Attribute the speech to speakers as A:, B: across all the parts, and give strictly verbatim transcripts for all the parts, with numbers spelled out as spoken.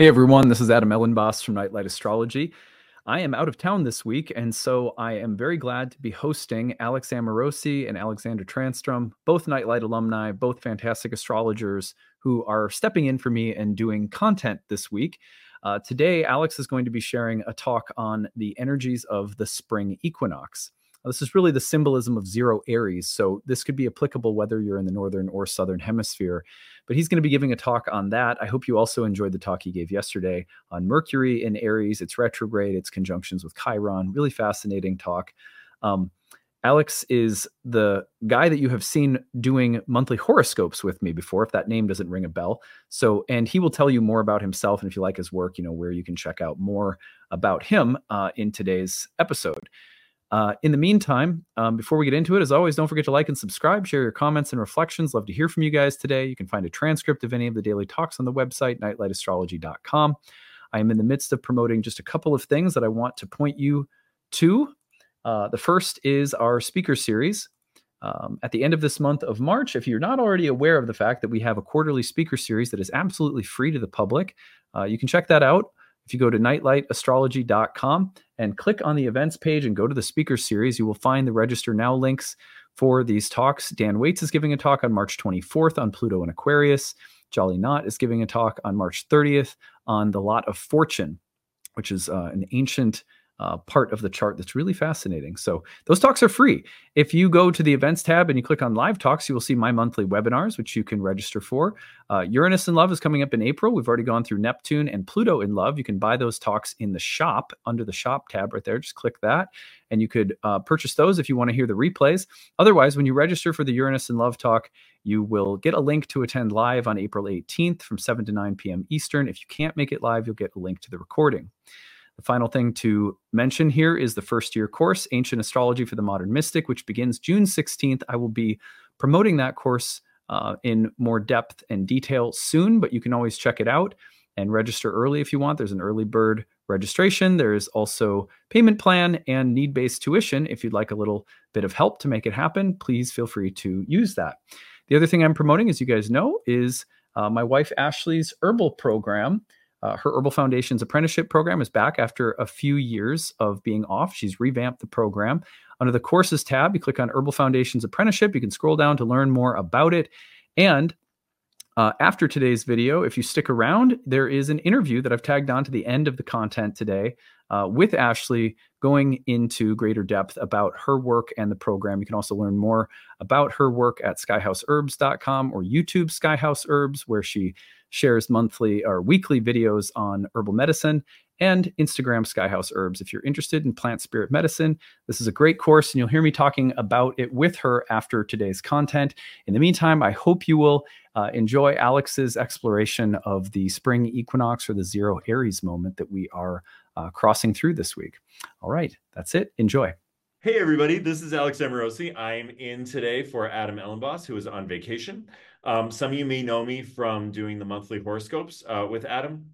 A: Hey everyone, this is Adam Ellenboss from Nightlight Astrology. I am out of town this week, and so I am very glad to be hosting Alex Amorosi and Alexander Transtrom, both Nightlight alumni, both fantastic astrologers who are stepping in for me and doing content this week. Uh, today, Alex is going to be sharing a talk on the energies of the spring equinox. This is really the symbolism of zero Aries, so this could be applicable whether you're in the northern or southern hemisphere. But he's going to be giving a talk on that. I hope you also enjoyed the talk he gave yesterday on Mercury in Aries, its retrograde, its conjunctions with Chiron. Really fascinating talk. Um, Alex is the guy that you have seen doing monthly horoscopes with me before, if that name doesn't ring a bell. So, and he will tell you more about himself, and if you like his work, you know, where you can check out more about him uh, in today's episode. Uh, in the meantime, um, before we get into it, as always, don't forget to like and subscribe, share your comments and reflections. Love to hear from you guys today. You can find a transcript of any of the daily talks on the website, nightlight astrology dot com. I am in the midst of promoting just a couple of things that I want to point you to. Uh, the first is our speaker series. Um, at the end of this month of March, if you're not already aware of the fact that we have a quarterly speaker series that is absolutely free to the public, uh, you can check that out. If you go to nightlight astrology dot com and click on the events page and go to the speaker series, you will find the register now links for these talks. Dan Waits is giving a talk on March twenty-fourth on Pluto and Aquarius. Jolly Knot is giving a talk on March thirtieth on the Lot of Fortune, which is uh, an ancient uh, part of the chart that's really fascinating. So those talks are free. If you go to the events tab and you click on live talks, you will see my monthly webinars, which you can register for. Uh, Uranus in Love is coming up in April. We've already gone through Neptune and Pluto in Love. You can buy those talks in the shop under the shop tab right there. Just click that and you could uh, purchase those if you want to hear the replays. Otherwise, when you register for the Uranus in Love talk, you will get a link to attend live on April eighteenth from seven to nine p.m. Eastern. If you can't make it live, you'll get a link to the recording. The final thing to mention here is the first year course, Ancient Astrology for the Modern Mystic, which begins June sixteenth. I will be promoting that course uh, in more depth and detail soon, but you can always check it out and register early if you want. There's an early bird registration. There is also payment plan and need-based tuition. If you'd like a little bit of help to make it happen, please feel free to use that. The other thing I'm promoting, as you guys know, is uh, my wife Ashley's herbal program. Uh, her Herbal Foundations apprenticeship program is back after a few years of being off. She's revamped the program. Under the courses tab, you click on Herbal Foundations apprenticeship. You can scroll down to learn more about it. And uh, after today's video, if you stick around, there is an interview that I've tagged on to the end of the content today uh, with Ashley, going into greater depth about her work and the program. You can also learn more about her work at skyhouse herbs dot com or YouTube Skyhouse Herbs, where she shares monthly or weekly videos on herbal medicine, and Instagram Skyhouse Herbs. If you're interested in plant spirit medicine, this is a great course, and you'll hear me talking about it with her after today's content. In the meantime, I hope you will uh, enjoy Alex's exploration of the spring equinox, or the zero Aries moment that we are uh, crossing through this week. All right, that's it. Enjoy.
B: Hey everybody, this is Alex Amorosi. I'm in today for Adam Ellenboss, who is on vacation. Um, some of you may know me from doing the monthly horoscopes uh, with Adam.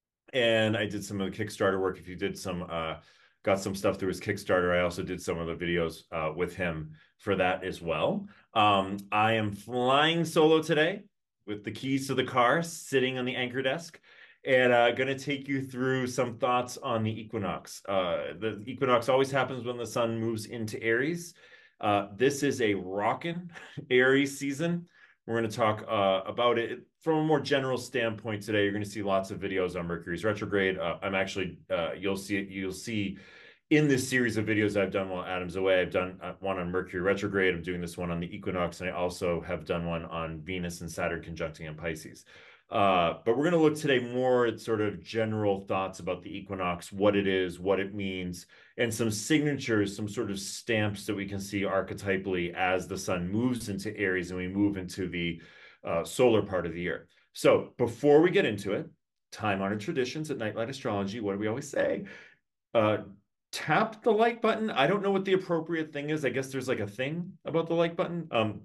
B: And I did some of the Kickstarter work. If you did some, uh, got some stuff through his Kickstarter, I also did some of the videos uh, with him for that as well. Um, I am flying solo today with the keys to the car sitting on the anchor desk, and uh, going to take you through some thoughts on the equinox. Uh, the equinox always happens when the sun moves into Aries. Uh, this is a rockin' Aries season. We're going to talk uh, about it from a more general standpoint today. You're going to see lots of videos on Mercury's retrograde. Uh, I'm actually, uh, you'll see it, you'll see in this series of videos I've done while Adam's away. I've done one on Mercury retrograde. I'm doing this one on the equinox, and I also have done one on Venus and Saturn conjuncting in Pisces. Uh, but we're going to look today more at sort of general thoughts about the equinox, what it is, what it means, and some signatures, some sort of stamps that we can see archetypally as the sun moves into Aries and we move into the uh, solar part of the year. So before we get into it, time-honored traditions at Nightlight Astrology, what do we always say? Uh, tap the like button. I don't know what the appropriate thing is. I guess there's like a thing about the like button. Um,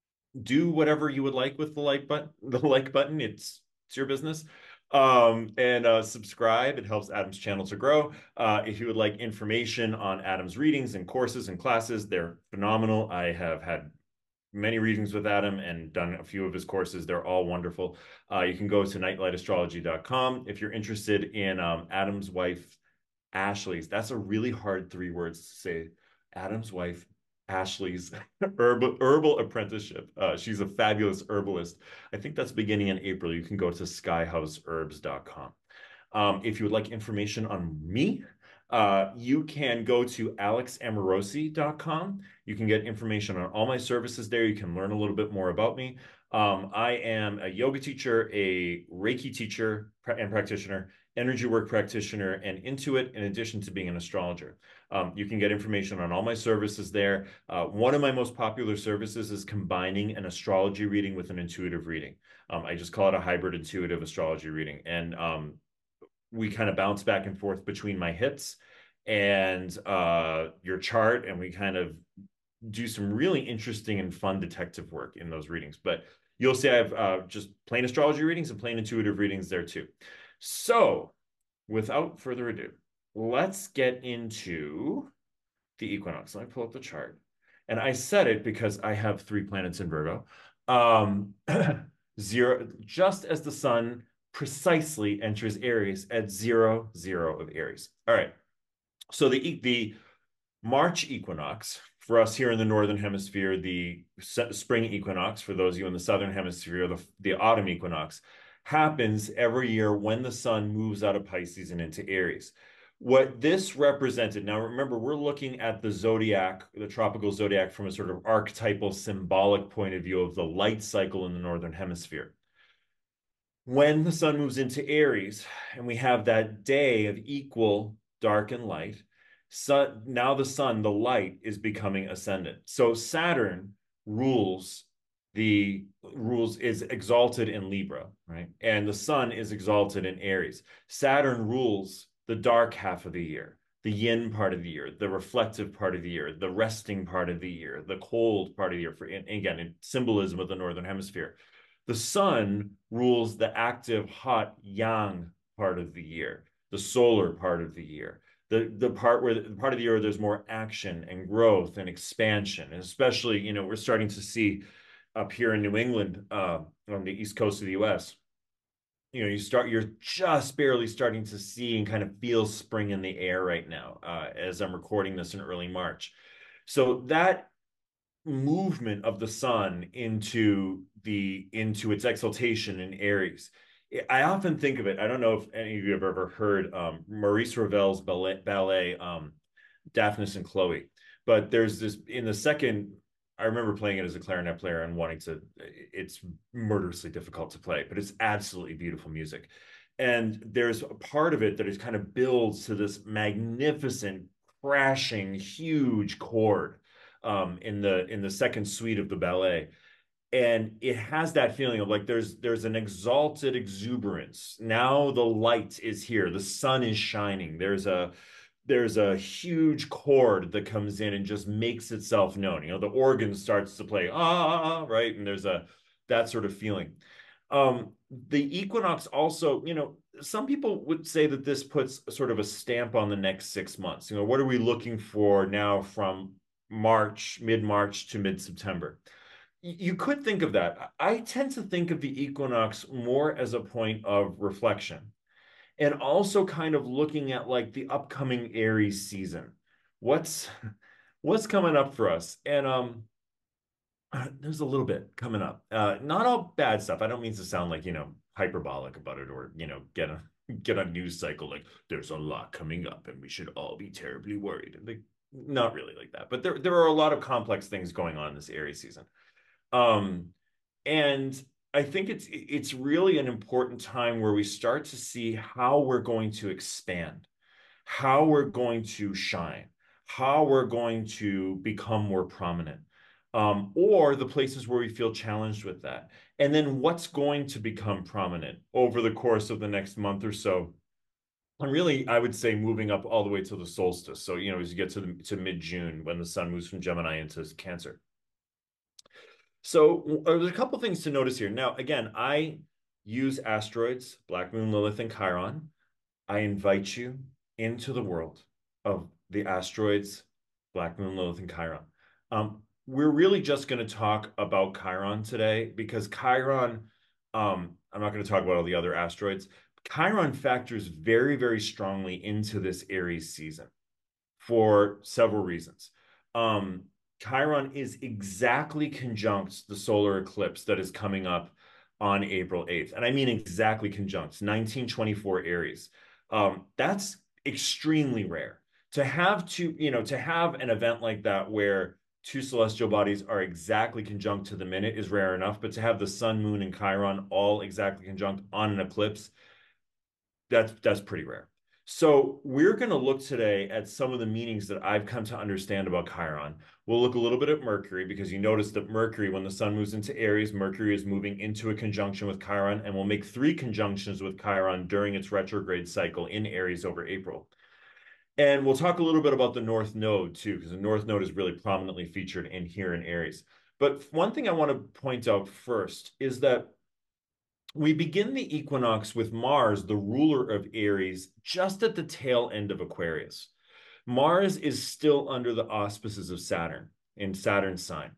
B: do whatever you would like with the like button. The like button, it's it's your business. Um, and uh, subscribe. It helps Adam's channel to grow. Uh, if you would like information on Adam's readings and courses and classes, they're phenomenal. I have had many readings with Adam and done a few of his courses. They're all wonderful. Uh, you can go to nightlight astrology dot com if you're interested in um, Adam's wife, Ashley's. That's a really hard three words to say. Adam's wife, Ashley's herbal, herbal apprenticeship. Uh, she's a fabulous herbalist. I think that's beginning in April. You can go to sky house herbs dot com. Um, if you would like information on me, uh, you can go to alex amorosi dot com. You can get information on all my services there. You can learn a little bit more about me. Um, I am a yoga teacher, a Reiki teacher and practitioner, energy work practitioner, and Intuit, in addition to being an astrologer. Um, you can get information on all my services there. Uh, one of my most popular services is combining an astrology reading with an intuitive reading. Um, I just call it a hybrid intuitive astrology reading. And um, we kind of bounce back and forth between my hits and uh, your chart, and we kind of do some really interesting and fun detective work in those readings. But you'll see I have uh, just plain astrology readings and plain intuitive readings there too. So without further ado, let's get into the equinox. Let me pull up the chart. And I said it because I have three planets in Virgo. Um, zero, just as the sun precisely enters Aries at zero, zero of Aries. All right. So the, the March equinox for us here in the Northern Hemisphere, the spring equinox for those of you in the Southern Hemisphere, the, the autumn equinox, happens every year when the sun moves out of Pisces and into Aries. What this represented, now remember, we're looking at the zodiac, the tropical zodiac, from a sort of archetypal, symbolic point of view of the light cycle in the Northern Hemisphere. When the sun moves into Aries and we have that day of equal dark and light, sun, now the sun, the light, is becoming ascendant. So Saturn rules the rules is exalted in Libra, right? And the sun is exalted in Aries. Saturn rules the dark half of the year, the yin part of the year, the reflective part of the year, the resting part of the year, the cold part of the year, for, and again, in symbolism of the Northern Hemisphere. The sun rules the active, hot, yang part of the year, the solar part of the year, the, the part where the part of the year there's more action and growth and expansion. And especially, you know, we're starting to see up here in New England, uh, on the East Coast of the U S, you know, you start, you're just barely starting to see and kind of feel spring in the air right now, uh, as I'm recording this in early March. So that movement of the sun into the into its exaltation in Aries, I often think of it. I don't know if any of you have ever heard um, Maurice Ravel's ballet, ballet um, Daphnis and Chloe, but there's this in the second. I remember playing it as a clarinet player and wanting to. It's murderously difficult to play, but it's absolutely beautiful music. And there's a part of it that is kind of builds to this magnificent, crashing, huge chord um, in the in the second suite of the ballet, and it has that feeling of like there's there's an exalted exuberance. Now the light is here, the sun is shining. There's a there's a huge chord that comes in and just makes itself known. You know, the organ starts to play, ah, right, and there's a that sort of feeling. Um, the equinox also, you know, some people would say that this puts sort of a stamp on the next six months. You know, what are we looking for now from March, mid-March to mid-September? You could think of that. I tend to think of the equinox more as a point of reflection and also kind of looking at like the upcoming Aries season. What's what's coming up for us? And um there's a little bit coming up. Uh not all bad stuff. I don't mean to sound like, you know, hyperbolic about it, or, you know, get a get a news cycle like there's a lot coming up and we should all be terribly worried. Like, not really like that. But there there are a lot of complex things going on this Aries season. Um, and I think it's it's really an important time where we start to see how we're going to expand, how we're going to shine, how we're going to become more prominent, um, or the places where we feel challenged with that. And then what's going to become prominent over the course of the next month or so. And really, I would say moving up all the way to the solstice. So, you know, as you get to the to mid-June when the sun moves from Gemini into Cancer. So uh, there's a couple things to notice here. Now, again, I use asteroids, Black Moon, Lilith, and Chiron. I invite you into the world of the asteroids, Black Moon, Lilith, and Chiron. Um, we're really just going to talk about Chiron today because Chiron, um, I'm not going to talk about all the other asteroids. Chiron factors very, very strongly into this Aries season for several reasons. Um, Chiron is exactly conjunct the solar eclipse that is coming up on April eighth. And I mean exactly conjunct, nineteen twenty-four Aries. Um, that's extremely rare. To have to, you know, to have an event like that where two celestial bodies are exactly conjunct to the minute is rare enough, but to have the sun, moon, and Chiron all exactly conjunct on an eclipse, that's that's pretty rare. So we're going to look today at some of the meanings that I've come to understand about Chiron. We'll look a little bit at Mercury because you notice that Mercury, when the sun moves into Aries, Mercury is moving into a conjunction with Chiron, and we'll make three conjunctions with Chiron during its retrograde cycle in Aries over April. And we'll talk a little bit about the North Node too, because the North Node is really prominently featured in here in Aries. But one thing I want to point out first is that we begin the equinox with Mars, the ruler of Aries, just at the tail end of Aquarius. Mars is still under the auspices of Saturn in Saturn's sign.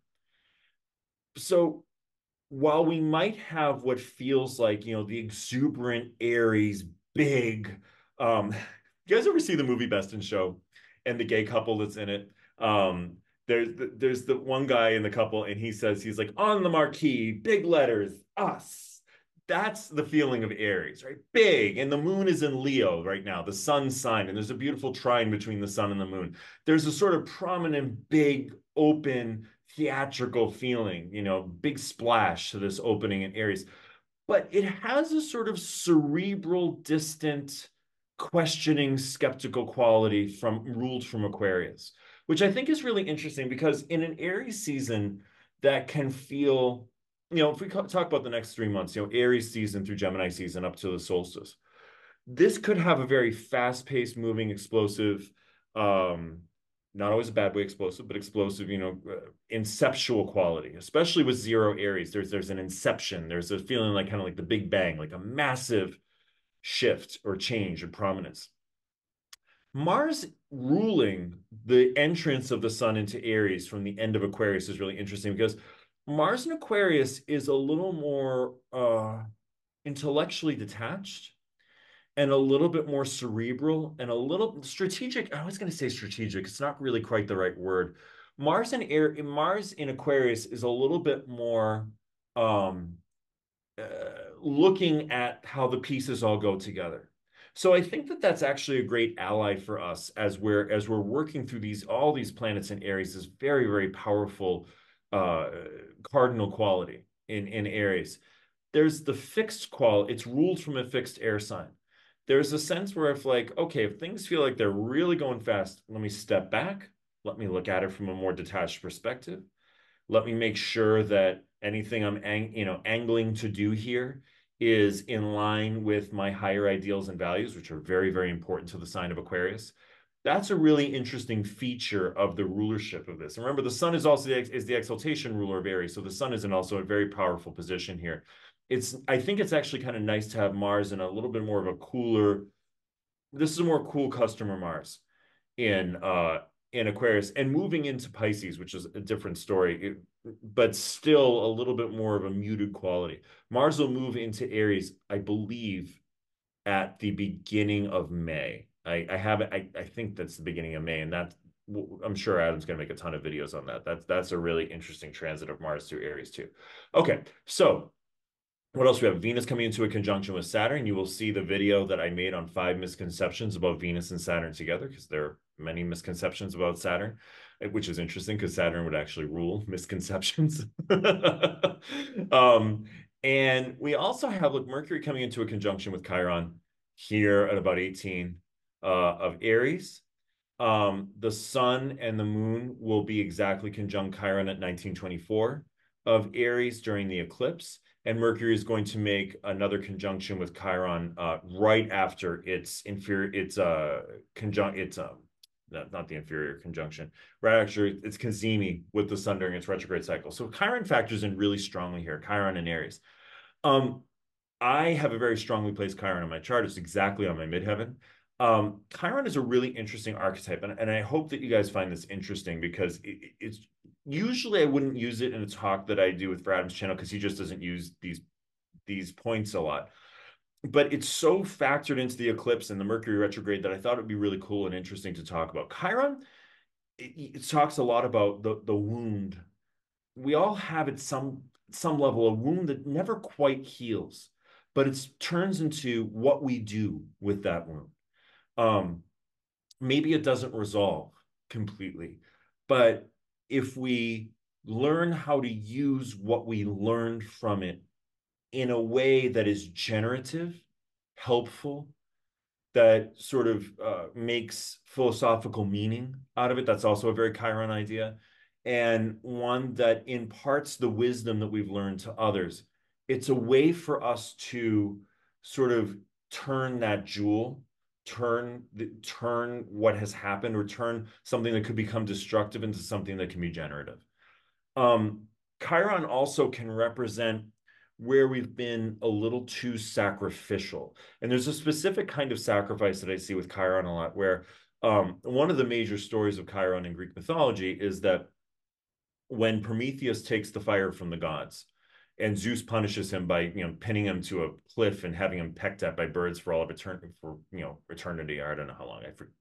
B: So while we might have what feels like, you know, the exuberant Aries, big, um, you guys ever see the movie Best in Show and the gay couple that's in it? Um, there's the, there's the one guy in the couple, and he says, he's like, on the marquee, big letters, us. That's the feeling of Aries, right? Big. And the moon is in Leo right now, the sun's sign, and there's a beautiful trine between the sun and the moon. There's a sort of prominent, big, open, theatrical feeling, you know, big splash to this opening in Aries. But it has a sort of cerebral, distant, questioning, skeptical quality from ruled from Aquarius, which I think is really interesting because in an Aries season that can feel, you know, if we talk about the next three months, you know, Aries season through Gemini season up to the solstice, this could have a very fast-paced, moving, explosive, um, not always a bad way explosive, but explosive, you know, uh, inceptual quality, especially with zero Aries. There's there's an inception. There's a feeling like kind of like the Big Bang, like a massive shift or change in prominence. Mars ruling the entrance of the sun into Aries from the end of Aquarius is really interesting because Mars in Aquarius is a little more uh, intellectually detached and a little bit more cerebral and a little strategic. I was going to say strategic. It's not really quite the right word. Mars in air, Mars in Aquarius is a little bit more um, uh, looking at how the pieces all go together. So I think that that's actually a great ally for us as we're as we're working through these all these planets in Aries. Is very very powerful uh, cardinal quality in in Aries. There's the fixed qual. It's ruled from a fixed air sign. There's a sense where if like, okay, if things feel like they're really going fast, let me step back. Let me look at it from a more detached perspective. Let me make sure that anything I'm ang you know angling to do here is in line with my higher ideals and values, which are very, very important to the sign of Aquarius. That's a really interesting feature of the rulership of this. And remember, the sun is also the, is the exaltation ruler of Aries, so the sun is in also a very powerful position here. It's I think it's actually kind of nice to have Mars in a little bit more of a cooler. This is a more cool customer Mars in uh in Aquarius and moving into Pisces, which is a different story, it, but still a little bit more of a muted quality. Mars will move into Aries, I believe, at the beginning of May. I, I have I, I think that's the beginning of May, and that I'm sure Adam's going to make a ton of videos on that. That's that's a really interesting transit of Mars through Aries too. Okay, so what else we have? Venus coming into a conjunction with Saturn. You will see the video that I made on five misconceptions about Venus and Saturn together, because there are many misconceptions about Saturn, which is interesting because Saturn would actually rule misconceptions. um, and we also have, look, Mercury coming into a conjunction with Chiron here at about eighteen uh, of Aries. Um, the sun and the moon will be exactly conjunct Chiron at nineteen twenty-four of Aries during the eclipse. And Mercury is going to make another conjunction with Chiron uh, right after its inferior, its uh conjunct, its um, not, not the inferior conjunction, right after it's cazimi with the sun during its retrograde cycle. So Chiron factors in really strongly here, Chiron and Aries. Um, I have a very strongly placed Chiron on my chart. It's exactly on my midheaven. Um, Chiron is a really interesting archetype, and, and I hope that you guys find this interesting because it, it's usually I wouldn't use it in a talk that I do with for Adam's channel because he just doesn't use these these points a lot. But it's so factored into the eclipse and the Mercury retrograde that I thought it would be really cool and interesting to talk about. Chiron, it, it talks a lot about the the wound. We all have at some some level a wound that never quite heals, but it turns into what we do with that wound. Um, maybe it doesn't resolve completely, but if we learn how to use what we learned from it in a way that is generative, helpful, that sort of uh, makes philosophical meaning out of it. That's also a very Chiron idea, and one that imparts the wisdom that we've learned to others. It's a way for us to sort of turn that jewel, turn the, turn what has happened, or turn something that could become destructive into something that can be generative. Um, Chiron also can represent where we've been a little too sacrificial. And there's a specific kind of sacrifice that I see with Chiron a lot, where um, one of the major stories of Chiron in Greek mythology is that when Prometheus takes the fire from the gods, and Zeus punishes him by, you know, pinning him to a cliff and having him pecked at by birds for all of eternity, for, you know, eternity. Or I don't know how long. I for,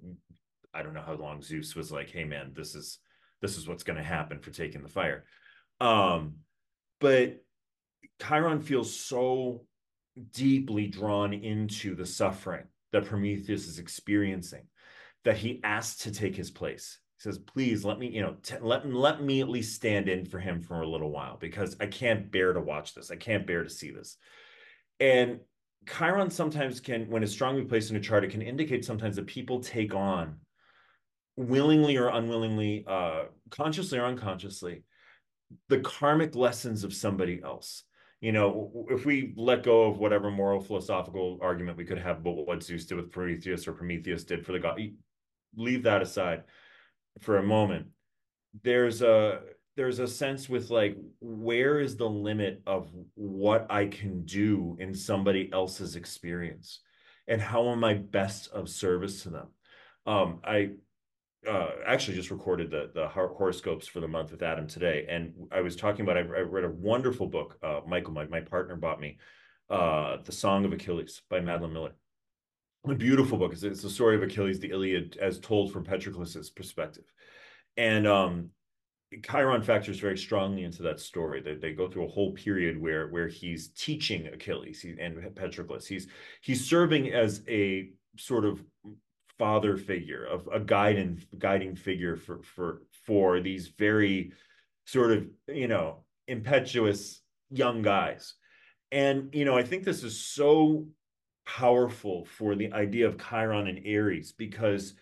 B: I don't know how long Zeus was like, hey man, this is this is what's going to happen for taking the fire. Um, but Chiron feels so deeply drawn into the suffering that Prometheus is experiencing that he asks to take his place. He says, please let me, you know, t- let, let me at least stand in for him for a little while because I can't bear to watch this. I can't bear to see this. And Chiron sometimes can, when it's strongly placed in a chart, it can indicate sometimes that people take on willingly or unwillingly, uh, consciously or unconsciously, the karmic lessons of somebody else. You know, if we let go of whatever moral philosophical argument we could have about what Zeus did with Prometheus or Prometheus did for the god, leave that aside for a moment. There's a there's a sense with like, where is the limit of what I can do in somebody else's experience, and how am I best of service to them? Um, I uh, actually just recorded the the horoscopes for the month with Adam today, and I was talking about I, I read a wonderful book. Uh, Michael, my my partner, bought me uh, The Song of Achilles by Madeline Miller. A beautiful book. It's, it's the story of Achilles, the Iliad, as told from Patroclus's perspective, and um, Chiron factors very strongly into that story. They, they go through a whole period where where he's teaching Achilles he, and Patroclus. He's he's serving as a sort of father figure, of a guiding guiding figure for for for these very sort of, you know, impetuous young guys. And you know, I think this is so powerful for the idea of Chiron and Aries, because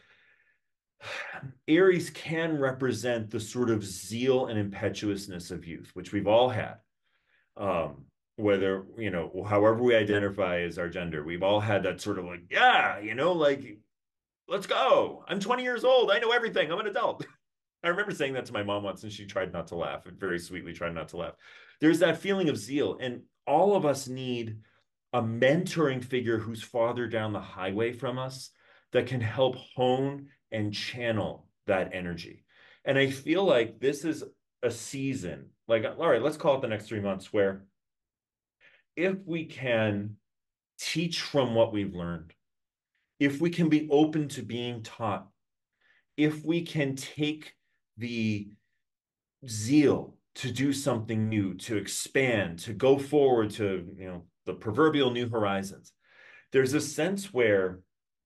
B: Aries can represent the sort of zeal and impetuousness of youth, which we've all had. Um, whether, you know, however we identify as our gender, we've all had that sort of like, yeah, you know, like, let's go. I'm twenty years old. I know everything. I'm an adult. I remember saying that to my mom once, and she tried not to laugh, and very sweetly tried not to laugh. There's that feeling of zeal, and all of us need a mentoring figure who's farther down the highway from us that can help hone and channel that energy. And I feel like this is a season, like, all right, let's call it the next three months, where if we can teach from what we've learned, if we can be open to being taught, if we can take the zeal to do something new, to expand, to go forward to, you know, the proverbial new horizons, there's a sense where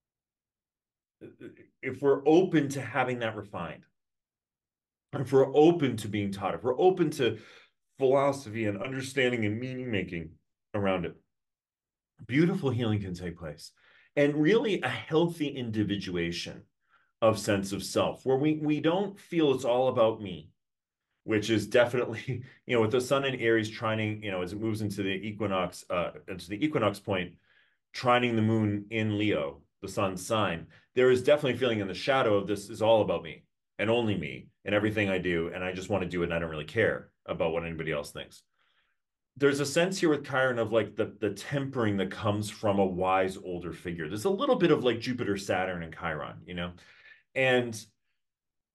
B: if we're open to having that refined, if we're open to being taught, if we're open to philosophy and understanding and meaning making around it, beautiful healing can take place. And really a healthy individuation of sense of self, where we, we don't feel it's all about me, which is definitely, you know, with the sun in Aries trining, you know, as it moves into the equinox, uh, into the equinox point, trining the moon in Leo, the sun's sign, there is definitely feeling in the shadow of this is all about me and only me and everything I do. And I just want to do it. And I don't really care about what anybody else thinks. There's a sense here with Chiron of like the, the tempering that comes from a wise older figure. There's a little bit of like Jupiter, Saturn, and Chiron, you know, and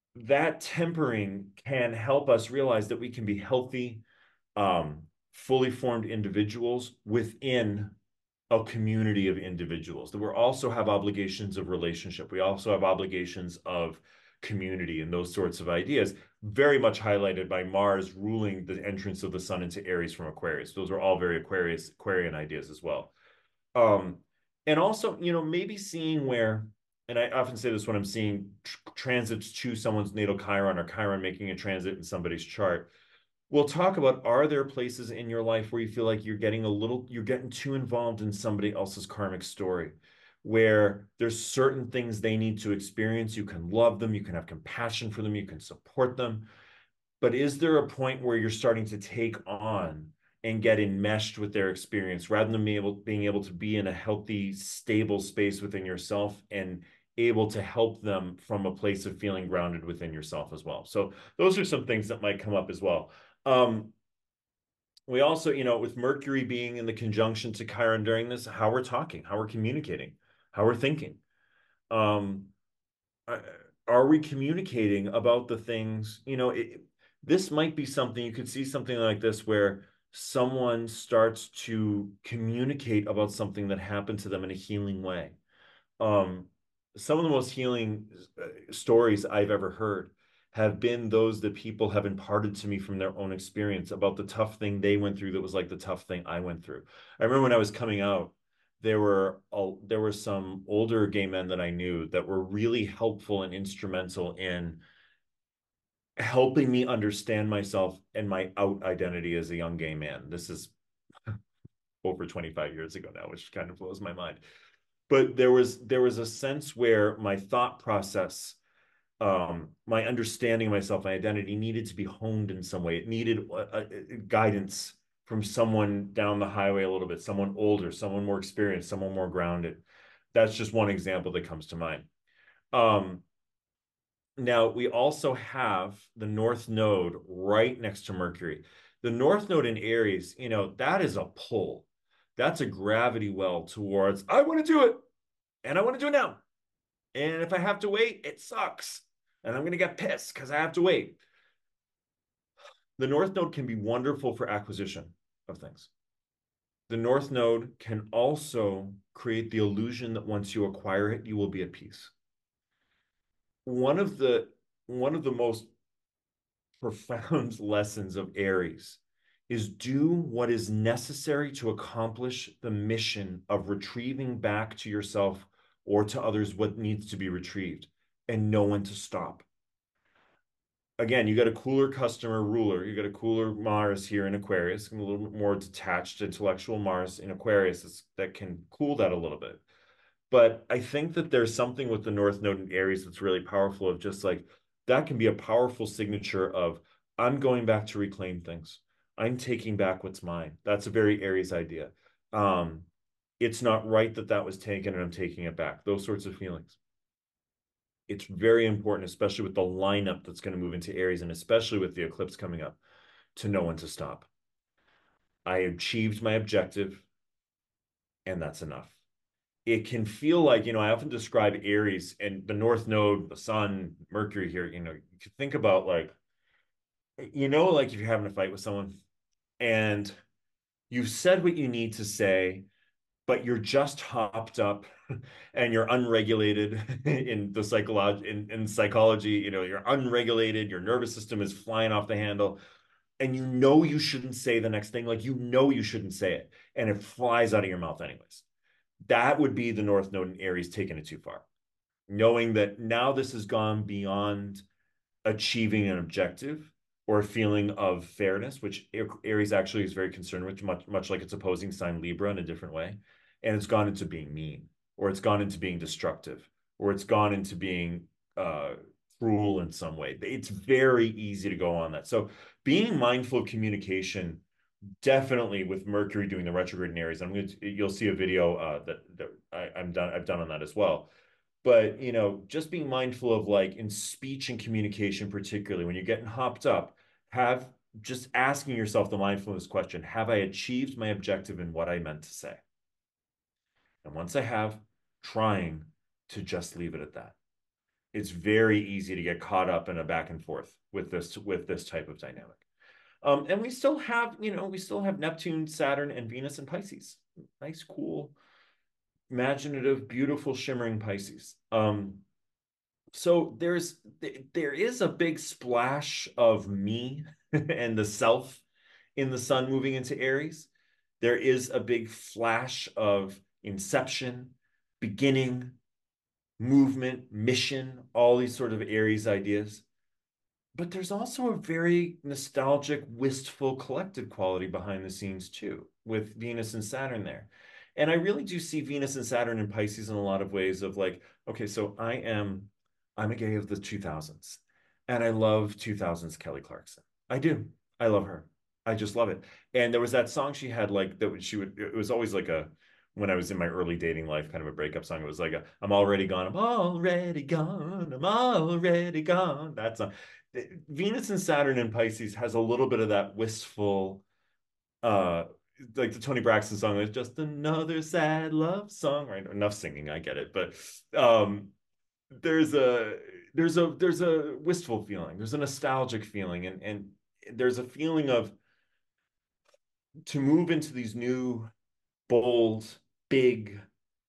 B: that tempering can help us realize that we can be healthy, um, fully formed individuals within a community of individuals. That we also have obligations of relationship. We also have obligations of community and those sorts of ideas, very much highlighted by Mars ruling the entrance of the sun into Aries from Aquarius. Those are all very Aquarius, Aquarian ideas as well. Um, and also, you know, maybe seeing where, and I often say this when I'm seeing tr transits to someone's natal Chiron or Chiron making a transit in somebody's chart. We'll talk about, are there places in your life where you feel like you're getting a little, you're getting too involved in somebody else's karmic story, where there's certain things they need to experience. You can love them, you can have compassion for them, you can support them. But is there a point where you're starting to take on and get enmeshed with their experience rather than being able, being able to be in a healthy, stable space within yourself and able to help them from a place of feeling grounded within yourself as well? So those are some things that might come up as well. Um, we also, you know, with Mercury being in the conjunction to Chiron during this, how we're talking, how we're communicating, how we're thinking. Um, are we communicating about the things, you know, it, this might be something, you could see something like this where someone starts to communicate about something that happened to them in a healing way. Um, some of the most healing uh, stories I've ever heard have been those that people have imparted to me from their own experience about the tough thing they went through that was like the tough thing I went through. I remember when I was coming out, there were a, there were some older gay men that I knew that were really helpful and instrumental in helping me understand myself and my out identity as a young gay man. This is over twenty-five years ago now, which kind of blows my mind. But there was there was a sense where my thought process, um, my understanding of myself, my identity needed to be honed in some way. It needed a, a guidance from someone down the highway a little bit, someone older, someone more experienced, someone more grounded. That's just one example that comes to mind. Um, now, we also have the North Node right next to Mercury. The North Node in Aries, you know, that is a pull. That's a gravity well towards, I want to do it, and I want to do it now. And if I have to wait, it sucks. And I'm going to get pissed because I have to wait. The North Node can be wonderful for acquisition of things. The North Node can also create the illusion that once you acquire it, you will be at peace. One of the one of the most profound lessons of Aries is do what is necessary to accomplish the mission of retrieving back to yourself or to others what needs to be retrieved, and know when to stop. Again, you got a cooler customer ruler. You got a cooler Mars here in Aquarius, and a little bit more detached intellectual Mars in Aquarius that can cool that a little bit. But I think that there's something with the North Node in Aries that's really powerful, of just like, that can be a powerful signature of, I'm going back to reclaim things. I'm taking back what's mine. That's a very Aries idea. Um, it's not right that that was taken and I'm taking it back. Those sorts of feelings. It's very important, especially with the lineup that's going to move into Aries and especially with the eclipse coming up, to know when to stop. I achieved my objective and that's enough. It can feel like, you know, I often describe Aries and the North Node, the Sun, Mercury here, you know, you could think about like, you know, like if you're having a fight with someone and you've said what you need to say, but you're just hopped up and you're unregulated in the psychology in, in psychology, you know, you're unregulated, your nervous system is flying off the handle, and you know you shouldn't say the next thing, like you know you shouldn't say it, and it flies out of your mouth anyways. That would be the North Node in Aries taking it too far. Knowing that now this has gone beyond achieving an objective or a feeling of fairness, which Aries actually is very concerned with, much, much like its opposing sign Libra in a different way. And it's gone into being mean, or it's gone into being destructive, or it's gone into being uh, cruel in some way. It's very easy to go on that. So being mindful of communication, definitely with Mercury doing the retrograde in Aries. I'm going to, you'll see a video uh, that, that I, I'm done, I've done on that as well. But, you know, just being mindful of, like, in speech and communication, particularly when you're getting hopped up, have just asking yourself the mindfulness question, have I achieved my objective in what I meant to say? And once I have, trying to just leave it at that. It's very easy to get caught up in a back and forth with this with this type of dynamic. Um, and we still have, you know, we still have Neptune, Saturn, and Venus in Pisces. Nice, cool, imaginative, beautiful, shimmering Pisces. Um, so there's there is a big splash of me and the self in the sun moving into Aries. There is a big flash of inception, beginning, movement, mission, all these sort of Aries ideas. But there's also a very nostalgic, wistful, collected quality behind the scenes too, with Venus and Saturn there. And I really do see Venus and Saturn in Pisces in a lot of ways of like, okay, so I am, I'm a gay of the two thousands, and I love two thousands Kelly Clarkson. I do. I love her. I just love it. And there was that song she had like that she would, it was always like a, when I was in my early dating life, kind of a breakup song. It was like, a, I'm already gone. I'm already gone. I'm already gone. That song. Venus and Saturn in Pisces has a little bit of that wistful, uh, like the Toni Braxton song, it's just another sad love song, right? Enough singing, I get it, but um, there's a there's a there's a wistful feeling, there's a nostalgic feeling, and and there's a feeling of to move into these new, bold, big,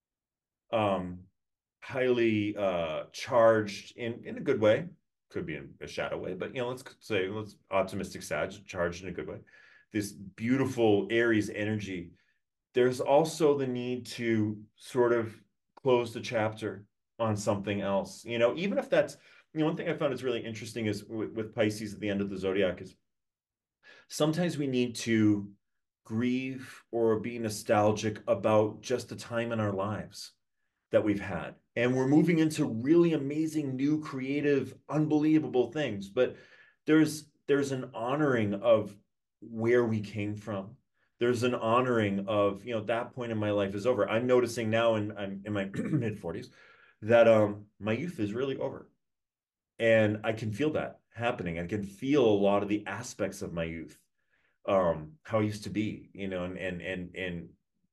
B: um, highly uh, charged in in a good way. Could be in a shadow way, but you know, let's say let's optimistic Sag, charged in a good way. This beautiful Aries energy. There's also the need to sort of close the chapter on something else. You know, even if that's, you know, one thing I found is really interesting is with, with Pisces at the end of the zodiac is sometimes we need to grieve or be nostalgic about just a time in our lives that we've had. And we're moving into really amazing, new, creative, unbelievable things. But there's there's an honoring of where we came from. There's an honoring of, you know, that point in my life is over. I'm noticing now, and I'm in my mid forties, that um my youth is really over. And I can feel that happening. I can feel a lot of the aspects of my youth, um, how I used to be, you know, and and and and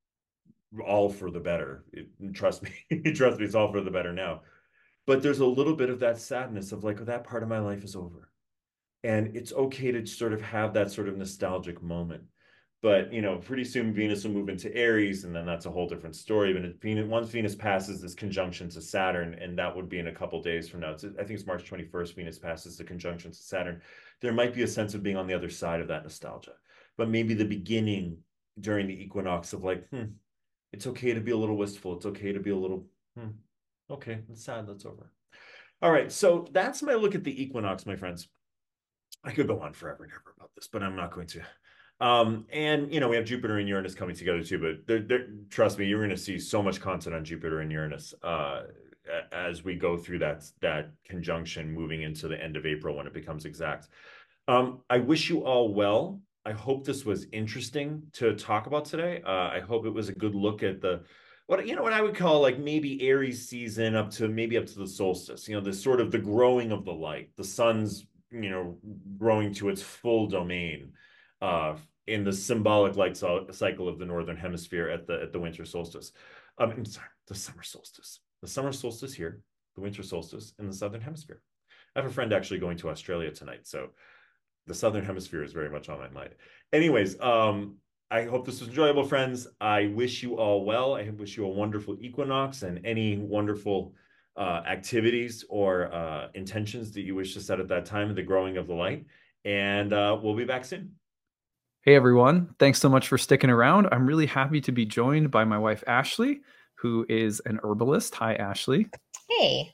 B: all for the better. It, trust me, trust me, it's all for the better now. But there's a little bit of that sadness of like, oh, that part of my life is over. And it's okay to sort of have that sort of nostalgic moment. But, you know, pretty soon Venus will move into Aries, and then that's a whole different story. But it, Venus, once Venus passes this conjunction to Saturn, and that would be in a couple days from now. It's, I think it's March twenty-first, Venus passes the conjunction to Saturn. There might be a sense of being on the other side of that nostalgia. But maybe the beginning during the equinox of like, hmm, it's okay to be a little wistful. It's okay to be a little, hmm, okay, it's sad, that's over. All right, so that's my look at the equinox, my friends. I could go on forever and ever about this, but I'm not going to. Um, and you know, we have Jupiter and Uranus coming together too, but they're, they're, trust me, you're going to see so much content on Jupiter and Uranus uh, as we go through that that conjunction, moving into the end of April when it becomes exact. Um, I wish you all well. I hope this was interesting to talk about today. Uh, I hope it was a good look at the what you know what I would call like maybe Aries season up to maybe up to the solstice. You know, the sort of the growing of the light, the sun's you know growing to its full domain uh, in the symbolic light cycle of the northern hemisphere at the at the winter solstice. Um, I'm sorry, the summer solstice. The summer solstice here, the winter solstice in the southern hemisphere. I have a friend actually going to Australia tonight, so the southern hemisphere is very much on my mind. Anyways, um, I hope this was enjoyable, friends. I wish you all well. I wish you a wonderful equinox and any wonderful uh, activities or uh, intentions that you wish to set at that time of the growing of the light. And uh, we'll be back soon.
A: Hey everyone, thanks so much for sticking around. I'm really happy to be joined by my wife Ashley, who is an herbalist. Hi, Ashley.
C: Hey.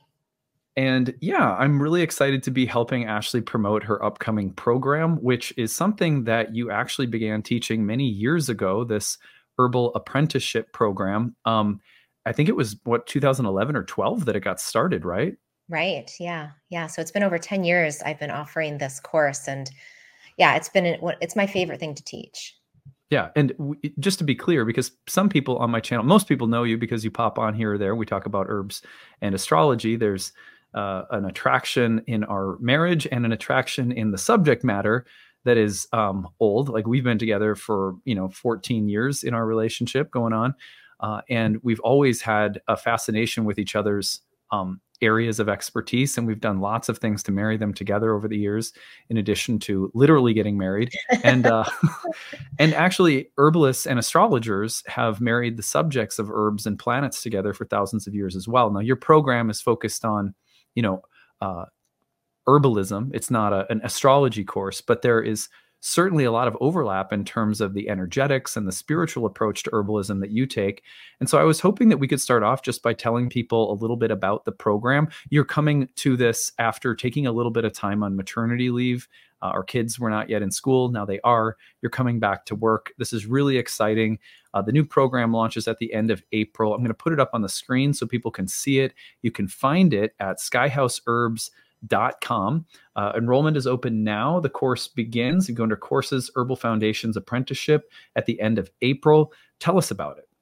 A: And yeah, I'm really excited to be helping Ashley promote her upcoming program, which is something that you actually began teaching many years ago, this herbal apprenticeship program. Um, I think it was, what, two thousand eleven or twelve that it got started, right?
C: Right. Yeah. Yeah. So it's been over ten years I've been offering this course. And yeah, it's been, it's my favorite thing to teach.
A: Yeah. And w- just to be clear, because some people on my channel, most people know you because you pop on here or there. We talk about herbs and astrology. There's uh, an attraction in our marriage and an attraction in the subject matter that is um, old. Like we've been together for, you know, fourteen years in our relationship going on. Uh, and we've always had a fascination with each other's um, areas of expertise, and we've done lots of things to marry them together over the years, in addition to literally getting married. And uh, and actually, herbalists and astrologers have married the subjects of herbs and planets together for thousands of years as well. Now, your program is focused on, you know, uh, herbalism. It's not a, an astrology course, but there is certainly a lot of overlap in terms of the energetics and the spiritual approach to herbalism that you take. And so I was hoping that we could start off just by telling people a little bit about the program. You're coming to this after taking a little bit of time on maternity leave. Uh, our kids were not yet in school. Now they are. You're coming back to work. This is really exciting. Uh, the new program launches at the end of April. I'm going to put it up on the screen so people can see it. You can find it at skyhouse herbs dot com. Uh, enrollment is open now. The course begins. You go under Courses, Herbal Foundations Apprenticeship at the end of April. Tell us about it.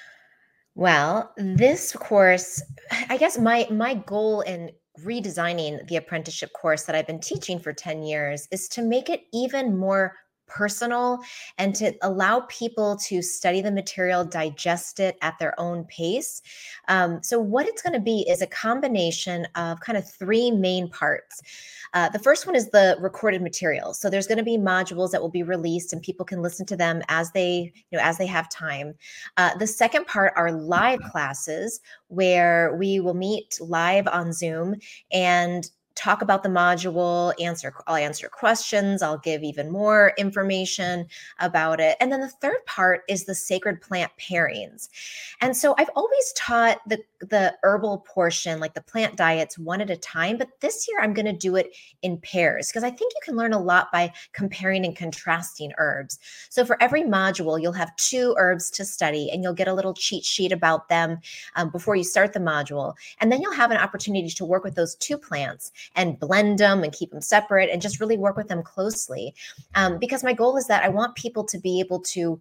C: Well, this course, I guess my my goal in redesigning the apprenticeship course that I've been teaching for ten years is to make it even more personal and to allow people to study the material, digest it at their own pace. Um, so what it's going to be is a combination of kind of three main parts. Uh, the first one is the recorded material. So there's going to be modules that will be released and people can listen to them as they, you know, as they have time. Uh, the second part are live classes where we will meet live on Zoom and talk about the module, answer, I'll answer questions, I'll give even more information about it. And then the third part is the sacred plant pairings. And so I've always taught the, the herbal portion, like the plant diets, one at a time, but this year I'm going to do it in pairs because I think you can learn a lot by comparing and contrasting herbs. So for every module, you'll have two herbs to study and you'll get a little cheat sheet about them um, before you start the module. And then you'll have an opportunity to work with those two plants and blend them and keep them separate and just really work with them closely. Um, because my goal is that I want people to be able to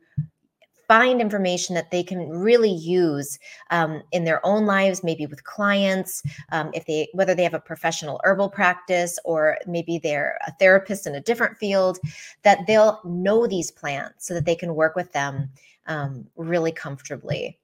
C: find information that they can really use um, in their own lives, maybe with clients, um, if they, whether they have a professional herbal practice or maybe they're a therapist in a different field, that they'll know these plants so that they can work with them um, really comfortably.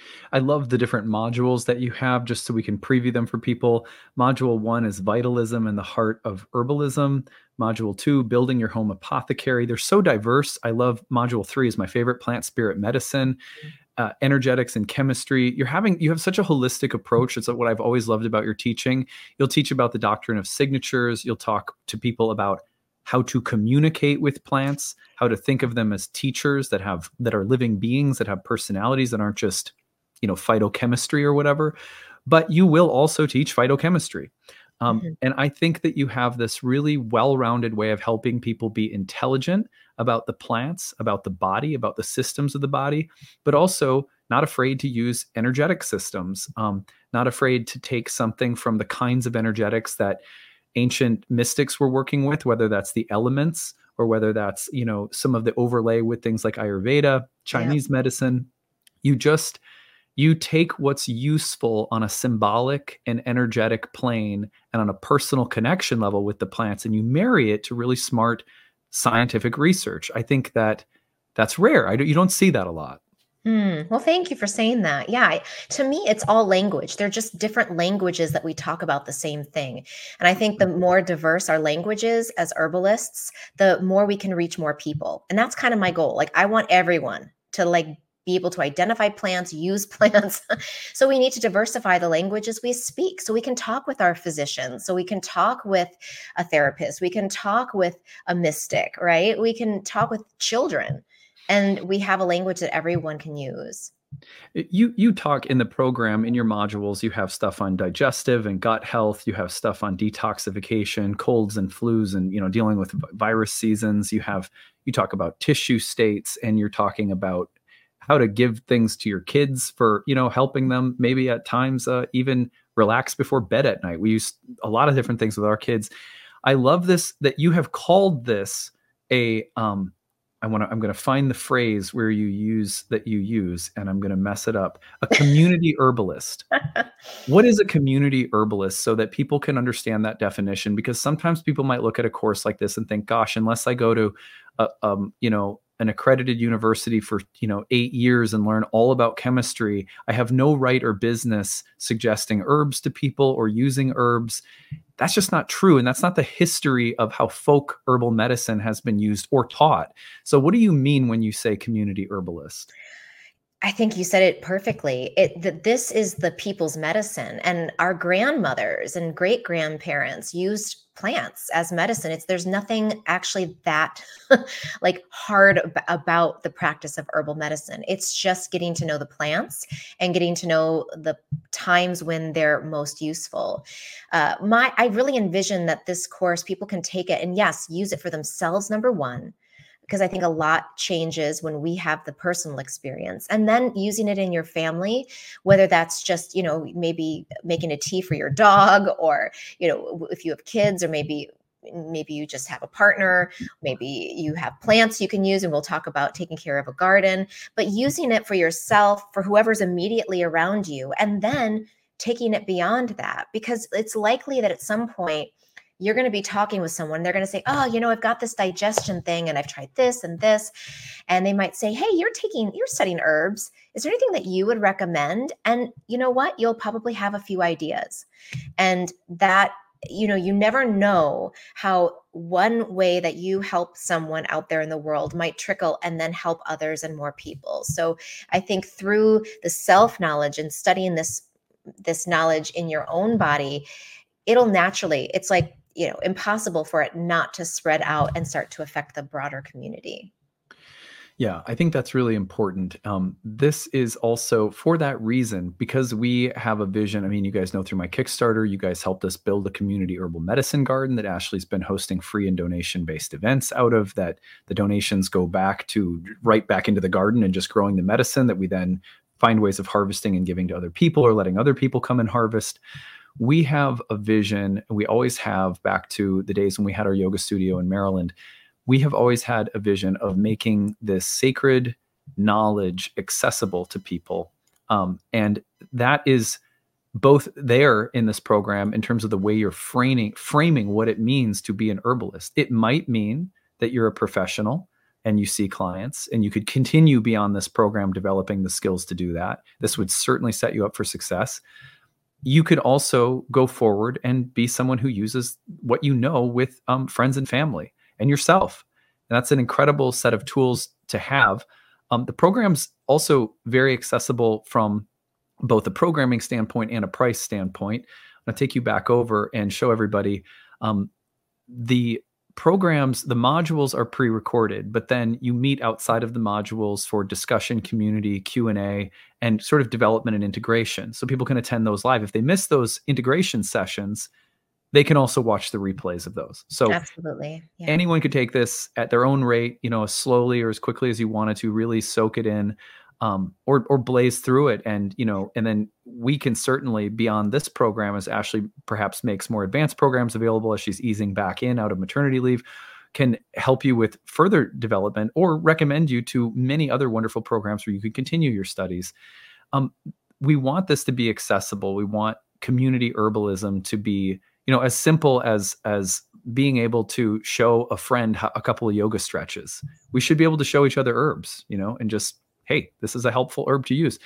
A: I love the different modules that you have, just so we can preview them for people. Module one is Vitalism and the Heart of Herbalism. Module two, Building Your Home Apothecary. They're so diverse. I love module three is my favorite, Plant Spirit Medicine. Uh, energetics and chemistry. You're having, you have such a holistic approach. It's what I've always loved about your teaching. You'll teach about the doctrine of signatures. You'll talk to people about how to communicate with plants, how to think of them as teachers that have, that are living beings that have personalities that aren't just, you know, phytochemistry or whatever, but you will also teach phytochemistry. Um, mm-hmm. And I think that you have this really well-rounded way of helping people be intelligent about the plants, about the body, about the systems of the body, but also not afraid to use energetic systems, um, not afraid to take something from the kinds of energetics that ancient mystics were working with, whether that's the elements or whether that's, you know, some of the overlay with things like Ayurveda, Chinese yeah. medicine. You just, you take what's useful on a symbolic and energetic plane and on a personal connection level with the plants, and you marry it to really smart scientific research. I think that that's rare. I don't, you don't see that a lot.
C: Hmm. Well, thank you for saying that. Yeah, I, to me, it's all language. They're just different languages that we talk about the same thing. And I think the more diverse our languages as herbalists, the more we can reach more people. And that's kind of my goal. Like, I want everyone to like be able to identify plants, use plants. So we need to diversify the languages we speak so we can talk with our physicians, so we can talk with a therapist, we can talk with a mystic, right? We can talk with children, and we have a language that everyone can use.
A: You you talk in the program, in your modules, you have stuff on digestive and gut health. You have stuff on detoxification, colds and flus, and, you know, dealing with virus seasons. You have, you talk about tissue states, and you're talking about how to give things to your kids for, you know, helping them maybe at times uh, even relax before bed at night. We use a lot of different things with our kids. I love this, that you have called this a, um, I want to, I'm going to find the phrase where you use that you use, and I'm going to mess it up. A community herbalist. What is a community herbalist, so that people can understand that definition? Because sometimes people might look at a course like this and think, gosh, unless I go to, a, um, you know, an accredited university for, you know, eight years and learn all about chemistry. I have no right or business suggesting herbs to people or using herbs. That's just not true. And that's not the history of how folk herbal medicine has been used or taught. So what do you mean when you say community herbalist?
C: I think you said it perfectly. It that this is the people's medicine, and our grandmothers and great grandparents used plants as medicine. It's there's nothing actually that like hard ab- about the practice of herbal medicine. It's just getting to know the plants and getting to know the times when they're most useful. Uh, my I really envision that this course people can take it and yes, use it for themselves. Number one, because I think a lot changes when we have the personal experience, and then using it in your family, whether that's just, you know, maybe making a tea for your dog, or, you know, if you have kids, or maybe maybe you just have a partner, maybe you have plants you can use, and we'll talk about taking care of a garden, but using it for yourself, for whoever's immediately around you, and then taking it beyond that, because it's likely that at some point you're going to be talking with someone. They're going to say, oh, you know, I've got this digestion thing and I've tried this and this. And they might say, hey, you're taking, you're studying herbs. Is there anything that you would recommend? And you know what? You'll probably have a few ideas. And that, you know, you never know how one way that you help someone out there in the world might trickle and then help others and more people. So I think through the self-knowledge and studying this, this knowledge in your own body, it'll naturally, it's like, you know, impossible for it not to spread out and start to affect the broader community.
A: Yeah, I think that's really important. Um, this is also for that reason, because we have a vision. I mean, you guys know through my Kickstarter, you guys helped us build a community herbal medicine garden that Ashley's been hosting free and donation-based events out of, that the donations go back to right back into the garden and just growing the medicine that we then find ways of harvesting and giving to other people, or letting other people come and harvest. We have a vision, and we always have, back to the days when we had our yoga studio in Maryland. We have always had a vision of making this sacred knowledge accessible to people. Um, and that is both there in this program in terms of the way you're framing, framing what it means to be an herbalist. It might mean that you're a professional and you see clients, and you could continue beyond this program developing the skills to do that. This would certainly set you up for success. You could also go forward and be someone who uses what you know with um, friends and family and yourself. And that's an incredible set of tools to have. Um, the program's also very accessible from both a programming standpoint and a price standpoint. I'm going to take you back over and show everybody um, the programs. The modules are pre-recorded, but then you meet outside of the modules for discussion, community, Q and A, and sort of development and integration. So people can attend those live. If they miss those integration sessions, they can also watch the replays of those. So
C: absolutely, yeah.
A: Anyone could take this at their own rate, you know, as slowly or as quickly as you wanted to, really soak it in, um, or or blaze through it. And, you know, and then we can certainly, beyond this program, as Ashley perhaps makes more advanced programs available as she's easing back in out of maternity leave, can help you with further development or recommend you to many other wonderful programs where you could continue your studies. Um, we want this to be accessible. We want community herbalism to be, you know, as simple as as being able to show a friend how, a couple of yoga stretches. We should be able to show each other herbs, you know, and just, hey, this is a helpful herb to use.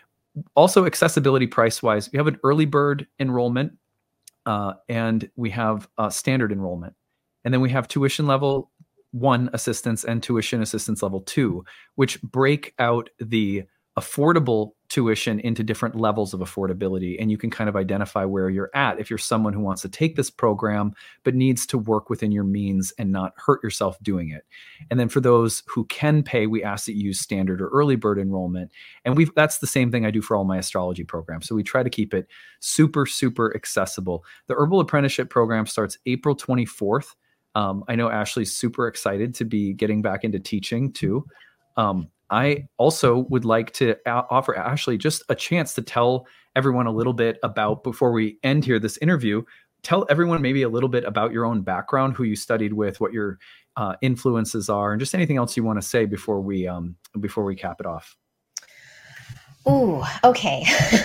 A: Also, accessibility price-wise, we have an early bird enrollment, uh, and we have a standard enrollment. And then we have tuition level one assistance and tuition assistance level two, which break out the affordable tuition into different levels of affordability. And you can kind of identify where you're at if you're someone who wants to take this program, but needs to work within your means and not hurt yourself doing it. And then for those who can pay, we ask that you use standard or early bird enrollment. And we've, that's the same thing I do for all my astrology programs. So we try to keep it super, super accessible. The Herbal Apprenticeship program starts April twenty-fourth. Um, I know Ashley's super excited to be getting back into teaching too. Um, I also would like to offer Ashley just a chance to tell everyone a little bit about, before we end here this interview, tell everyone maybe a little bit about your own background, who you studied with, what your uh, influences are, and just anything else you want to say before we um, before we cap it off.
C: Ooh, okay.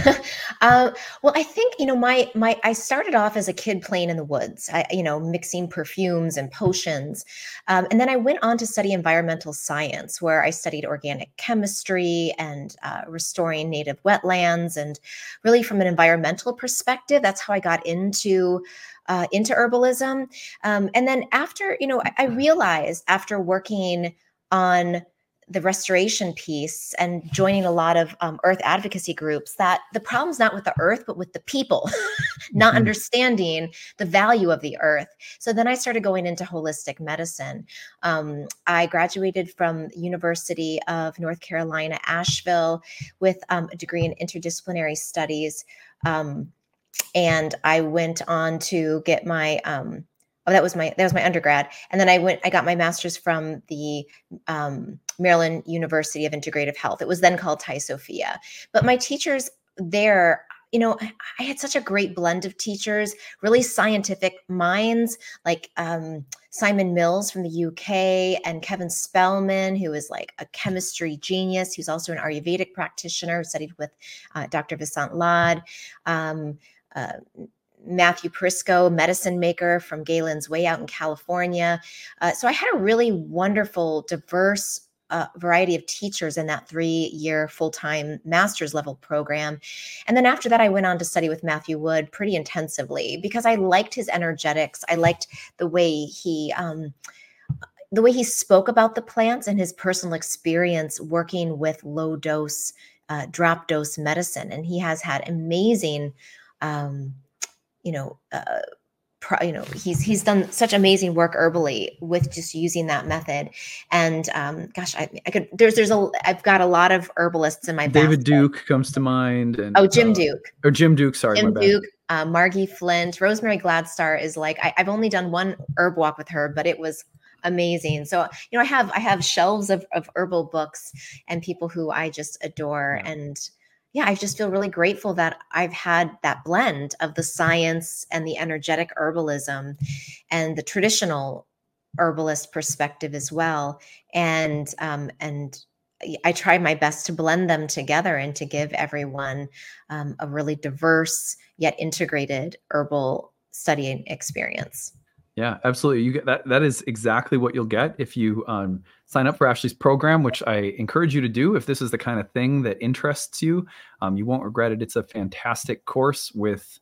C: um, well, I think, you know, my my I started off as a kid playing in the woods, I, you know, mixing perfumes and potions. Um, and then I went on to study environmental science, where I studied organic chemistry and uh, restoring native wetlands. And really, from an environmental perspective, that's how I got into uh, into herbalism. Um, and then after, you know, I, I realized after working on the restoration piece and joining a lot of um, earth advocacy groups that the problem's not with the earth, but with the people not
A: Mhm.
C: understanding the value of the earth. So then I started going into holistic medicine. Um, I graduated from University of North Carolina, Asheville, with um, a degree in interdisciplinary studies. Um, and I went on to get my um, oh that was my that was my undergrad, and then I went I got my master's from the um, Maryland University of Integrative Health. It was then called Tai Sophia. But my teachers there, you know, I, I had such a great blend of teachers, really scientific minds, like um, Simon Mills from the U K and Kevin Spellman, who is like a chemistry genius, who's also an Ayurvedic practitioner, who studied with uh, Doctor Vasant Lad. Um, uh, Matthew Prisco, medicine maker from Galen's Way out in California. Uh, so I had a really wonderful, diverse uh, variety of teachers in that three-year full-time master's level program. And then after that, I went on to study with Matthew Wood pretty intensively because I liked his energetics. I liked the way he um, the way he spoke about the plants and his personal experience working with low dose, uh, drop dose medicine. And he has had amazing um, you know, uh, pro, you know, he's he's done such amazing work herbally with just using that method. And um, gosh, I, I could there's there's a I've got a lot of herbalists in my
A: David
C: basket.
A: Duke comes to mind, and
C: Oh, Jim
A: uh,
C: Duke,
A: or Jim Duke. Sorry, my
C: Jim
A: bad.
C: Duke, uh, Margie Flint, Rosemary Gladstar is like I, I've only done one herb walk with her, but it was amazing. So you know, I have I have shelves of of herbal books and people who I just adore.
A: Yeah.
C: And yeah, I just feel really grateful that I've had that blend of the science and the energetic herbalism and the traditional herbalist perspective as well. And um, and I try my best to blend them together and to give everyone um, a really diverse yet integrated herbal studying experience.
A: Yeah, absolutely. You get that. That is exactly what you'll get if you um, sign up for Ashley's program, which I encourage you to do. If this is the kind of thing that interests you, um, you won't regret it. It's a fantastic course with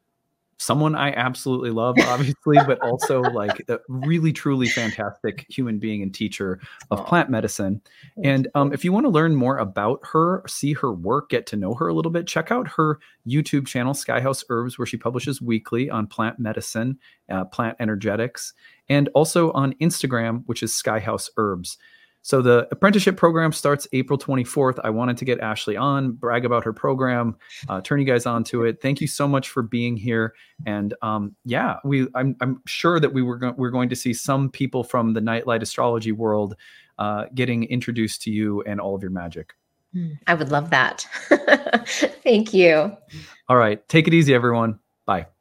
A: someone I absolutely love, obviously, but also like a really, truly fantastic human being and teacher of
C: Aw,
A: plant medicine.
C: thank
A: And um,
C: you.
A: if you want to learn more about her, see her work, get to know her a little bit, check out her YouTube channel, Skyhouse Herbs, where she publishes weekly on plant medicine, uh, plant energetics, and also on Instagram, which is Skyhouse Herbs. So the apprenticeship program starts April twenty-fourth. I wanted to get Ashley on, brag about her program, uh, turn you guys on to it. Thank you so much for being here. And um, yeah, we I'm I'm sure that we were go- we're going to see some people from the Nightlight astrology world uh, getting introduced to you and all of your magic.
C: I would love that. Thank you.
A: All right, take it easy, everyone. Bye.